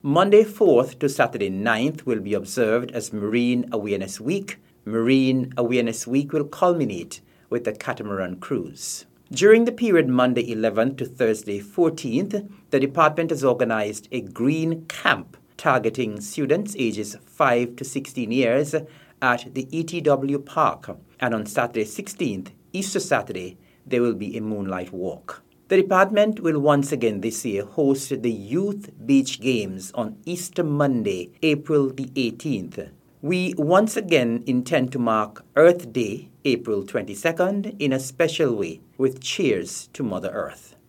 Monday 4th to Saturday 9th will be observed as Marine Awareness Week. Marine Awareness Week will culminate with the catamaran cruise. During the period Monday 11th to Thursday 14th, the department has organized a green camp targeting students ages 5 to 16 years at the ETW Park. And on Saturday 16th, Easter Saturday, there will be a moonlight walk. The department will once again this year host the Youth Beach Games on Easter Monday, April the 18th. We once again intend to mark Earth Day, April 22nd, in a special way with cheers to Mother Earth.